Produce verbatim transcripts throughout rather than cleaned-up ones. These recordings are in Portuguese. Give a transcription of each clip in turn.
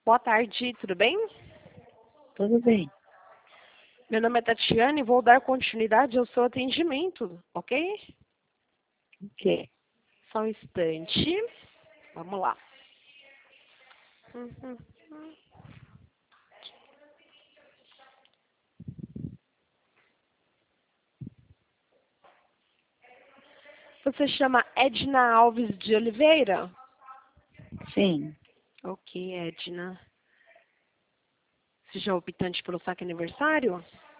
Boa tarde, tudo bem? Tudo bem. Meu nome é Tatiane e vou dar continuidade ao seu atendimento, ok? Ok. Só um instante. Vamos lá. Uhum. Você chama Edna Alves de Oliveira? Sim. Ok, Edna. Você já é optante pelo saque aniversário?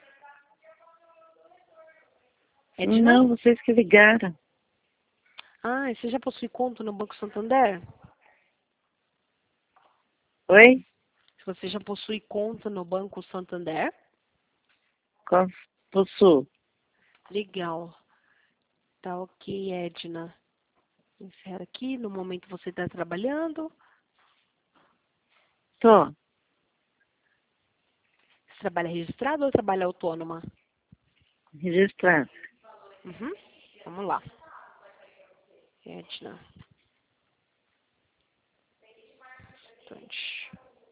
Edna? Não, vocês que ligaram. Ah, e você já possui conta no Banco Santander? Oi? Você já possui conta no Banco Santander? Qual possuo? Legal. Tá ok, Edna. Encerra aqui. No momento você está trabalhando. Tô. Você trabalha registrado ou trabalha autônoma? Registrado. Uhum. Vamos lá. Edna. Instante.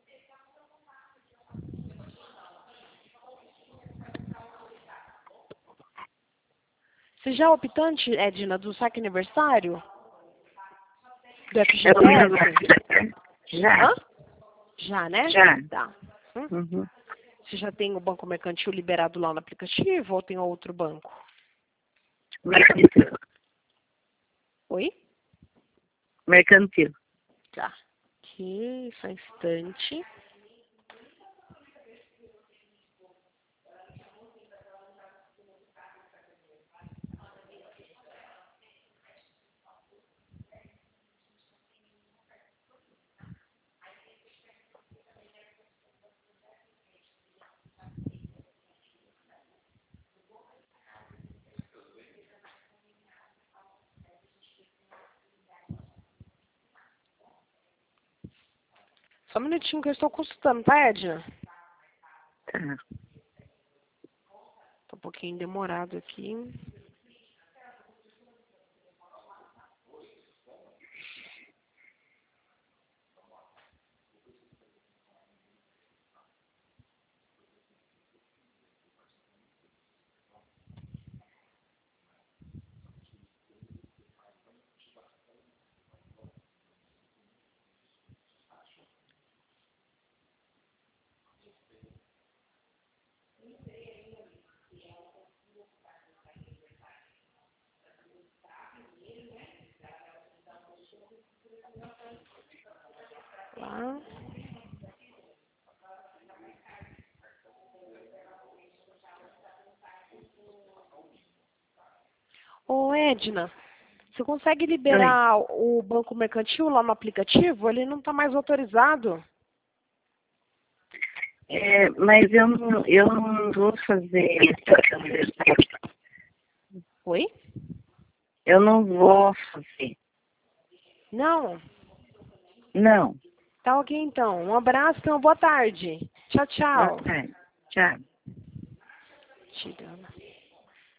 Você já é optante, Edna, do saque aniversário? Do F G T S? Já. Hã? Já, né? Já. Tá. Hum? Uhum. Você já tem o banco mercantil liberado lá no aplicativo ou tem outro banco? Mercantil. Oi? Mercantil. Tá. Aqui, só um instante. Só um minutinho que eu estou consultando, tá, Edna? Tá. Tá um pouquinho demorado aqui. Lá. Ô, Edna, você consegue Oi. liberar o banco mercantil lá no aplicativo? Ele não está mais autorizado. É, mas eu não, eu não vou fazer. Oi? Eu não vou fazer. Não? Não. Tá ok, então. Um abraço e uma boa tarde. Tchau, Boa tchau. tarde. Tchau. Tira.